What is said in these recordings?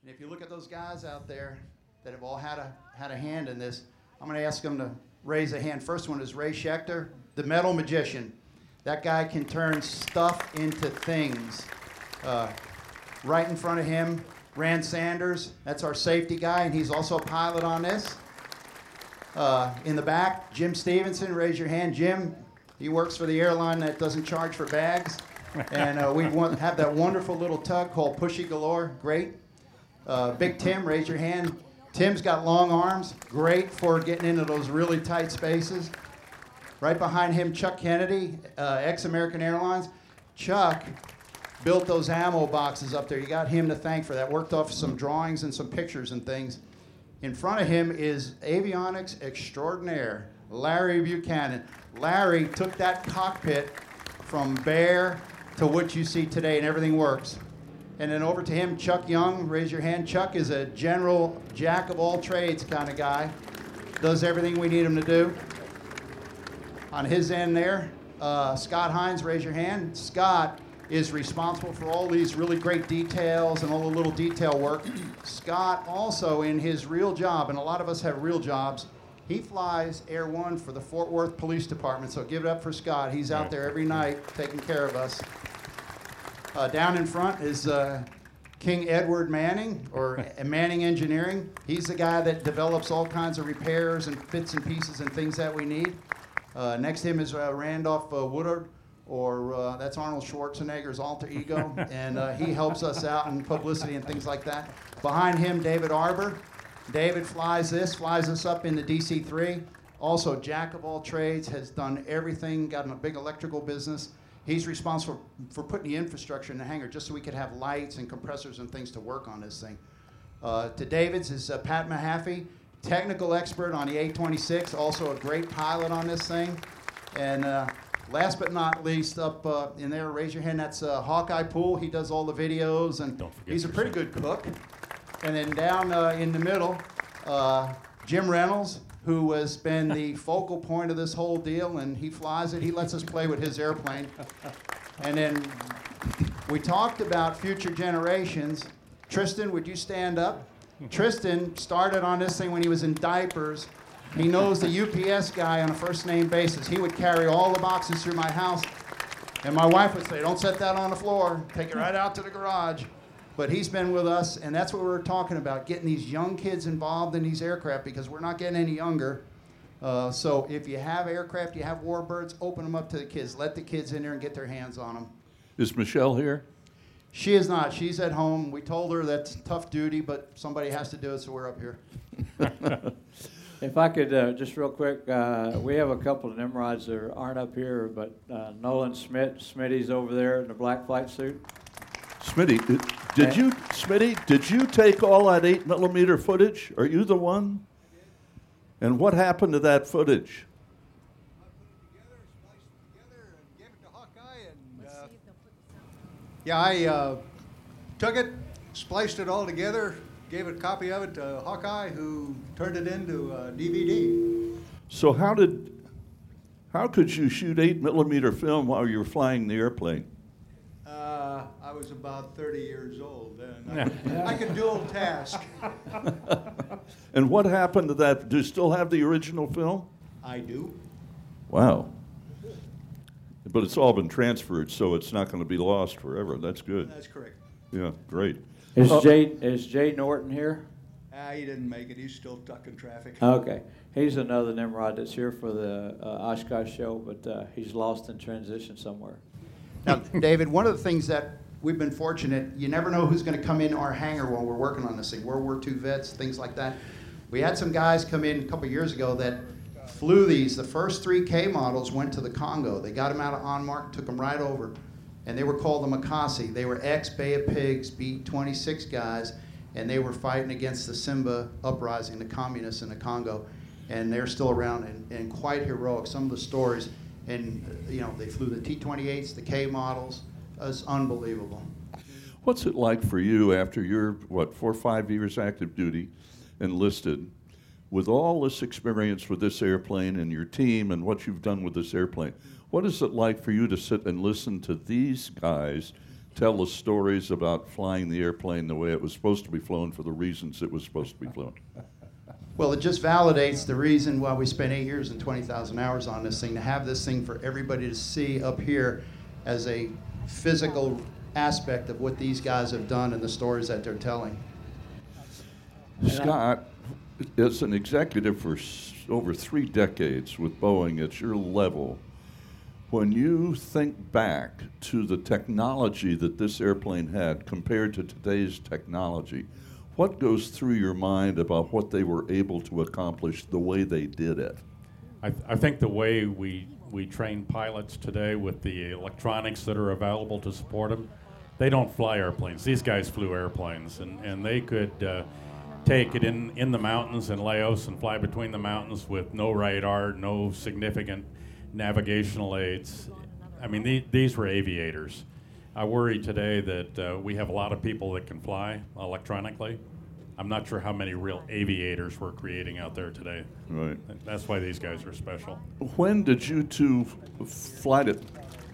And if you look at those guys out there that have all had a hand in this, I'm going to ask them to raise a hand. First one is Ray Schechter, the metal magician. That guy can turn stuff into things. Right in front of him, Rand Sanders. That's our safety guy, and he's also a pilot on this. In the back, Jim Stevenson. Raise your hand. Jim, he works for the airline that doesn't charge for bags. And we have that wonderful little tug called Pushy Galore. Great. Big Tim, raise your hand. Tim's got long arms. Great for getting into those really tight spaces. Right behind him, Chuck Kennedy, ex-American Airlines. Chuck built those ammo boxes up there. You got him to thank for that. Worked off some drawings and some pictures and things. In front of him is avionics extraordinaire, Larry Buchanan. Larry took that cockpit from bare to what you see today, and everything works. And then over to him, Chuck Young, raise your hand. Chuck is a general jack of all trades kind of guy. Does everything we need him to do. On his end there, Scott Hines, raise your hand. Scott is responsible for all these really great details and all the little detail work. Scott also, in his real job, and a lot of us have real jobs, he flies Air One for the Fort Worth Police Department, so give it up for Scott. He's out there every night taking care of us. Down in front is King Edward Manning, or Manning Engineering. He's the guy that develops all kinds of repairs and bits and pieces and things that we need. Next to him is Randolph Woodard, or that's Arnold Schwarzenegger's alter ego, and he helps us out in publicity and things like that. Behind him, David Arbor. David flies us up in the DC-3. Also, jack of all trades, has done everything, got in a big electrical business. He's responsible for putting the infrastructure in the hangar just so we could have lights and compressors and things to work on this thing. To David's is Pat Mahaffey, technical expert on the A-26, also a great pilot on this thing. And last but not least, up in there, raise your hand, that's Hawkeye Poole. He does all the videos, and he's a pretty good cook. And then down in the middle, Jim Reynolds, who has been the focal point of this whole deal, and he flies it. He lets us play with his airplane. And then we talked about future generations. Tristan, would you stand up? Tristan started on this thing when he was in diapers. He knows the UPS guy on a first name basis. He would carry all the boxes through my house. And my wife would say, don't set that on the floor. Take it right out to the garage. But he's been with us, and that's what we were talking about, getting these young kids involved in these aircraft, because we're not getting any younger. So if you have aircraft, you have warbirds, open them up to the kids. Let the kids in there and get their hands on them. Is Michelle here? She is not. She's at home. We told her that's tough duty, but somebody has to do it, so we're up here. If I could, just real quick, we have a couple of Nimrods that aren't up here, but Nolan Smitty's over there in the black flight suit. Smitty, did you take all that 8mm footage? Are you the one? And what happened to that footage? I put it together, spliced it together, and gave it to Hawkeye. And yeah, I took it, spliced it all together, gave a copy of it to Hawkeye, who turned it into a DVD. So how could you shoot 8mm film while you were flying the airplane? I was about 30 years old then. I could dual task. And what happened to that? Do you still have the original film? I do. Wow. But it's all been transferred, so it's not going to be lost forever. That's good. That's correct. Yeah, great. Is Jay Norton here? He didn't make it. He's still stuck in traffic. Okay. He's another Nimrod that's here for the Oshkosh show, but he's lost in transition somewhere. Now, David, one of the things that we've been fortunate, you never know who's going to come in our hangar while we're working on this thing. World War II vets, things like that. We had some guys come in a couple years ago that flew these. The first 3 K models went to the Congo. They got them out of Onmark, took them right over. And they were called the Makasi. They were ex-Bay of Pigs, B-26 guys, and they were fighting against the Simba uprising, the communists in the Congo. And they're still around and quite heroic. Some of the stories. And, you know, they flew the T-28s, the K models. It was unbelievable. What's it like for you after your, 4 or 5 years active duty, enlisted, with all this experience with this airplane and your team and what you've done with this airplane? What is it like for you to sit and listen to these guys tell the stories about flying the airplane the way it was supposed to be flown for the reasons it was supposed to be flown. Well, it just validates the reason why we spent 8 years and 20,000 hours on this thing, to have this thing for everybody to see up here as a physical aspect of what these guys have done and the stories that they're telling. Scott, as an executive for over 3 decades with Boeing at your level, when you think back to the technology that this airplane had compared to today's technology, what goes through your mind about what they were able to accomplish the way they did it? I think the way we train pilots today with the electronics that are available to support them, they don't fly airplanes. These guys flew airplanes, and they could take it in the mountains in Laos and fly between the mountains with no radar, no significant navigational aids. I mean, these were aviators. I worry today that we have a lot of people that can fly electronically. I'm not sure how many real aviators we're creating out there today. Right. That's why these guys are special. When did you two fly it?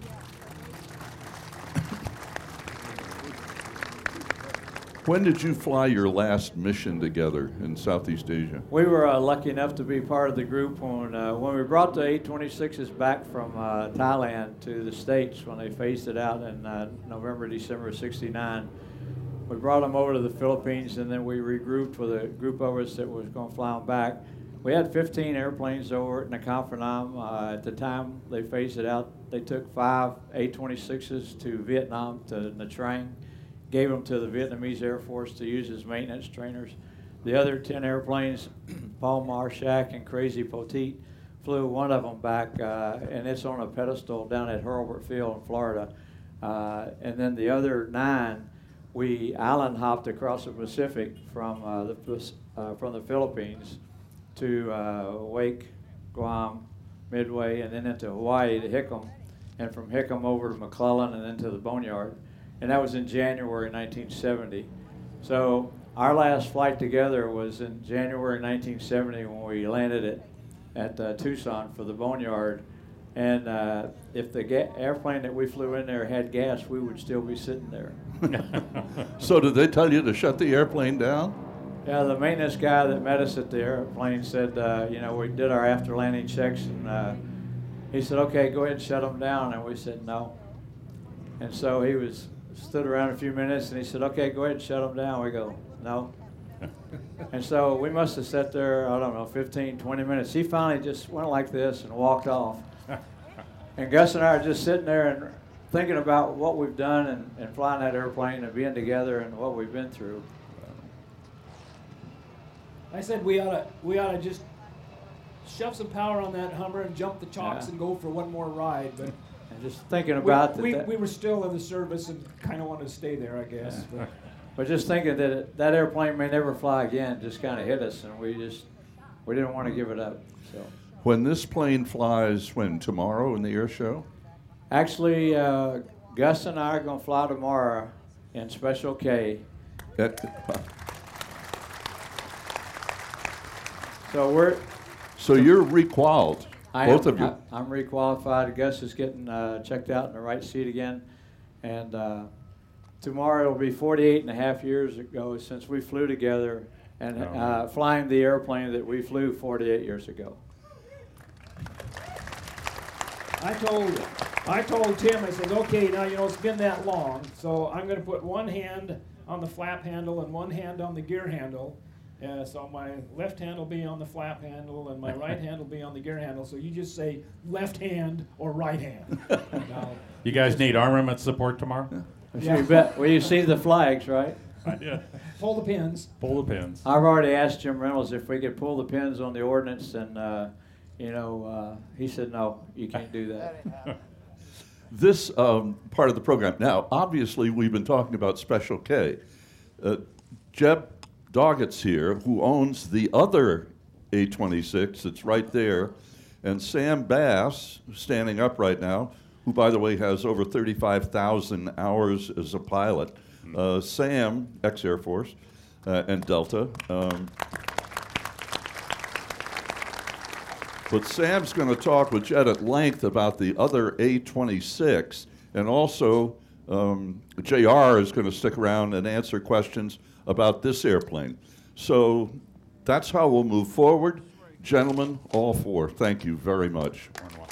When did you fly your last mission together in Southeast Asia? We were lucky enough to be part of the group when we brought the 826s back from Thailand to the States when they phased it out in November, December of '69. We brought them over to the Philippines, and then we regrouped with a group of us that was going to fly them back. We had 15 airplanes over at Nakhon Phanom. At the time they phased it out, they took 5 826s to Vietnam, to Nha Trang, gave them to the Vietnamese Air Force to use as maintenance trainers. The other 10 airplanes, Paul Marshak and Crazy Poteet, flew one of them back, and it's on a pedestal down at Hurlburt Field in Florida. And then the other 9, we island hopped across the Pacific from the Philippines to Wake, Guam, Midway, and then into Hawaii to Hickam, and from Hickam over to McClellan and then to the Boneyard. And that was in January 1970. So our last flight together was in January 1970 when we landed at Tucson for the Boneyard. And if the airplane that we flew in there had gas, we would still be sitting there. So did they tell you to shut the airplane down? Yeah, the maintenance guy that met us at the airplane said, we did our after landing checks, and he said, okay, go ahead and shut them down. And we said, no. And so he stood around a few minutes, and he said, okay, go ahead and shut them down. We go, no. And so we must have sat there, I don't know, 15, 20 minutes. He finally just went like this and walked off. And Gus and I are just sitting there and thinking about what we've done and flying that airplane and being together and what we've been through. I said we ought to just shove some power on that Hummer and jump the chocks and go for one more ride. But and just thinking about we were still in the service and kind of wanted to stay there, I guess. Yeah. But just thinking that airplane may never fly again just kind of hit us, and we didn't want to give it up. So when this plane flies, tomorrow in the air show? Actually, Gus and I are going to fly tomorrow in Special K. So you're requalified, both of you. I'm requalified. Gus is getting checked out in the right seat again. And tomorrow it'll be 48 and a half years ago since we flew together and flying the airplane that we flew 48 years ago. I told Tim, I said, okay, now it's been that long, so I'm going to put one hand on the flap handle and one hand on the gear handle. So my left hand will be on the flap handle and my right hand will be on the gear handle. So you just say left hand or right hand. You guys need armament support tomorrow? Yeah. You bet. Well, you see the flags, right? Yeah. Pull the pins. Pull the pins. I've already asked Jim Reynolds if we could pull the pins on the ordnance, and he said, no, you can't do that. This part of the program. Now, obviously, we've been talking about Special K. Jeb Doggett's here, who owns the other 826 that's right there, and Sam Bass, standing up right now, who, by the way, has over 35,000 hours as a pilot. Sam, ex-Air Force, and Delta. But Sam's going to talk with Jed at length about the other A-26 and also JR is going to stick around and answer questions about this airplane. So that's how we'll move forward. Gentlemen, all four, thank you very much.